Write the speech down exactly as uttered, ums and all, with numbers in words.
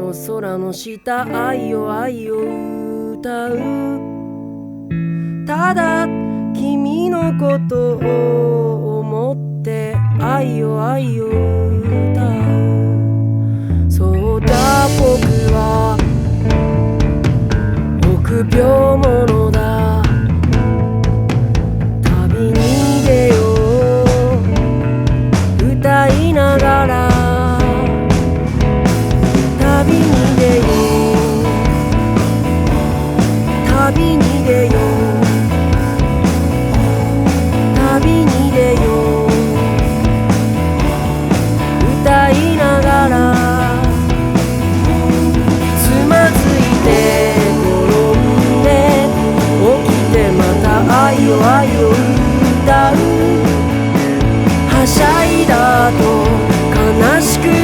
の空の下愛よ愛を歌う。ただ君のことを思って愛よ愛を歌う。そうだ僕は臆病者だ。旅に出よう歌いながら。旅に出よう旅に出よう旅に出よう歌いながら。つまずいて転んで起きてまた愛よ愛を歌う。はしゃいだと悲しく